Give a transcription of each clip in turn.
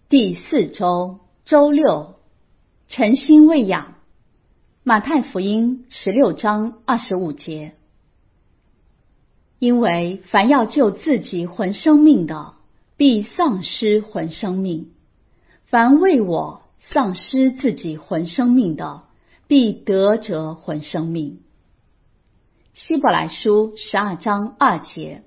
第4周周六，诚心喂养。马太福音16章25节。因为凡要救自己魂生命的，必丧失魂生命；凡为我丧失自己魂生命的，必得着魂生命。希伯来书12章2节。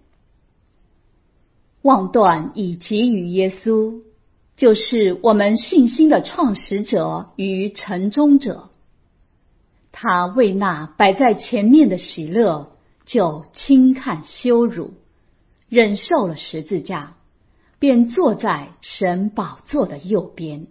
望断以给予耶稣，就是我们信心的创始者与成终者。他为那摆在前面的喜乐，就轻看羞辱，忍受了十字架，便坐在神宝座的右边。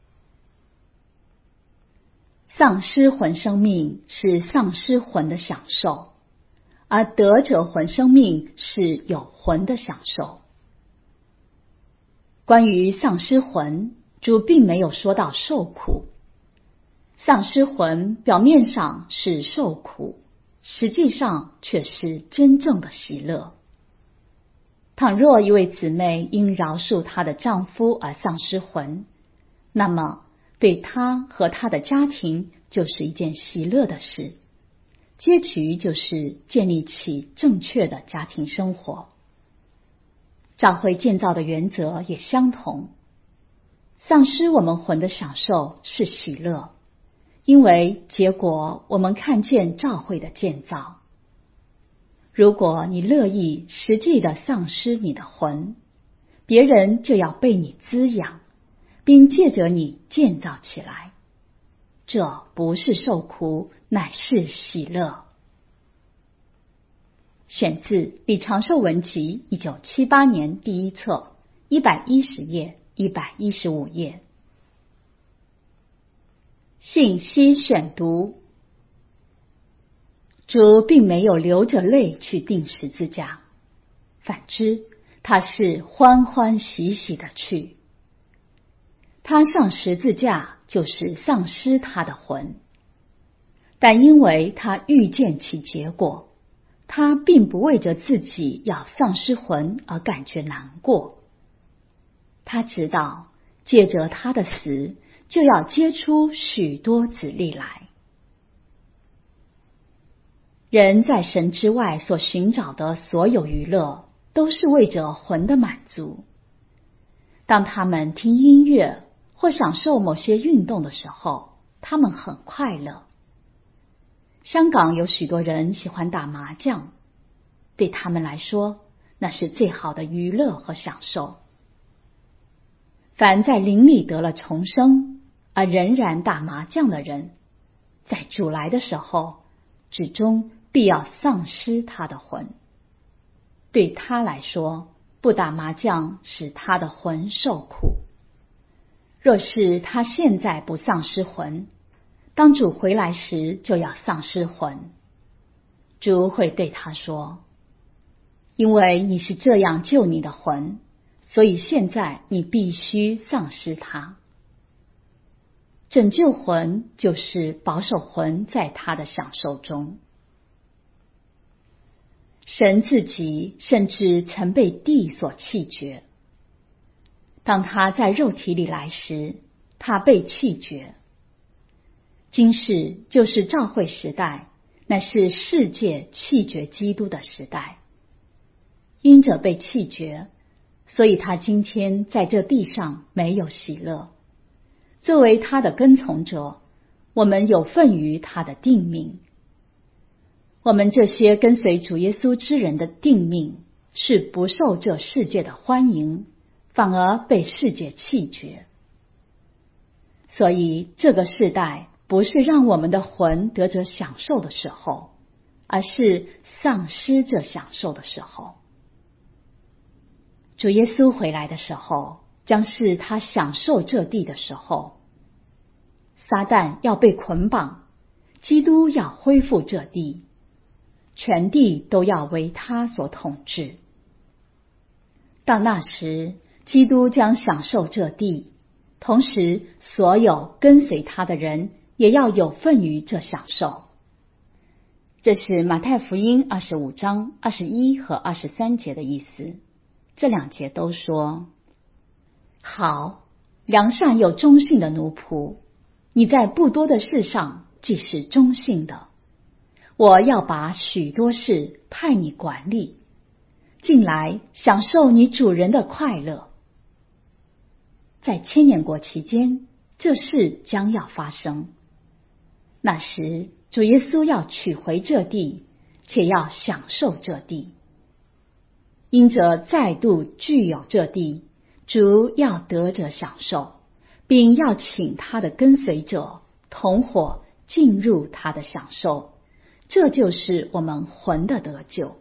丧失魂生命是丧失魂的享受，而得着魂生命是有魂的享受。关于丧失魂，主并没有说到受苦。丧失魂表面上是受苦，实际上却是真正的喜乐。倘若一位姊妹因饶恕她的丈夫而丧失魂，那么对她和她的家庭就是一件喜乐的事，结局就是建立起正确的家庭生活。教会建造的原则也相同，丧失我们魂的享受是喜乐，因为结果我们看见教会的建造。如果你乐意实际的丧失你的魂，别人就要被你滋养，并借着你建造起来。这不是受苦，乃是喜乐。选自李长寿文集1978年第1册110页115页。信息选读。主并没有流着泪去钉十字架，反之，他是欢欢喜喜的去。他上十字架就是丧失他的魂，但因为他预见其结果，他并不为着自己要丧失魂而感觉难过。他知道借着他的死，就要结出许多子粒来。人在神之外所寻找的所有娱乐，都是为着魂的满足。当他们听音乐或享受某些运动的时候，他们很快乐。香港有许多人喜欢打麻将，对他们来说，那是最好的娱乐和享受。凡在灵里得了重生，而仍然打麻将的人，在主来的时候，至终必要丧失他的魂。对他来说，不打麻将使他的魂受苦。若是他现在不丧失魂，当主回来时就要丧失魂。主会对他说，因为你是这样救你的魂，所以现在你必须丧失它。拯救魂就是保守魂在他的享受中。神自己甚至曾被地所弃绝。当他在肉体里来时，他被弃绝。今世就是教会时代，乃是世界弃绝基督的时代。因着被弃绝，所以他今天在这地上没有喜乐。作为他的跟从者，我们有份于他的定命。我们这些跟随主耶稣之人的定命，是不受这世界的欢迎，反而被世界弃绝。所以这个世代不是让我们的魂得着享受的时候，而是丧失这享受的时候。主耶稣回来的时候，将是他享受这地的时候。撒旦要被捆绑，基督要恢复这地，全地都要为他所统治。到那时，基督将享受这地，同时所有跟随他的人也要有份于这享受。这是马太福音25章21和23节的意思。这2节都说，好， 良善又忠信的奴仆，你在不多的事上既是忠信的，我要把许多事派你管理，进来享受你主人的快乐。在千年国期间，这事将要发生。那时，主耶稣要取回这地，且要享受这地。因着再度具有这地，主要得着享受，并要请他的跟随者同伙进入他的享受，这就是我们魂的得救。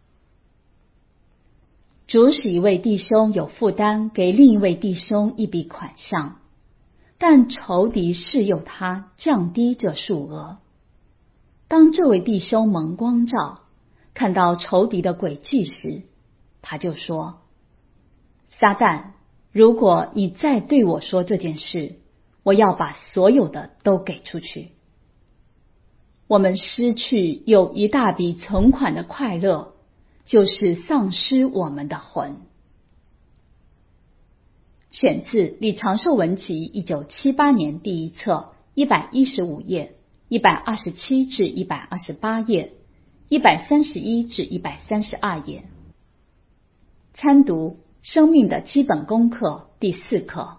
主使一位弟兄有负担给另一位弟兄一笔款项，但仇敌试诱他降低这数额。当这位弟兄蒙光照，看到仇敌的诡计时，他就说：撒旦，如果你再对我说这件事，我要把所有的都给出去。我们失去有一大笔存款的快乐，就是丧失我们的魂。选自李长寿文集1978年第一册115页127至128页131至132页。参读《生命的基本功课》第4课。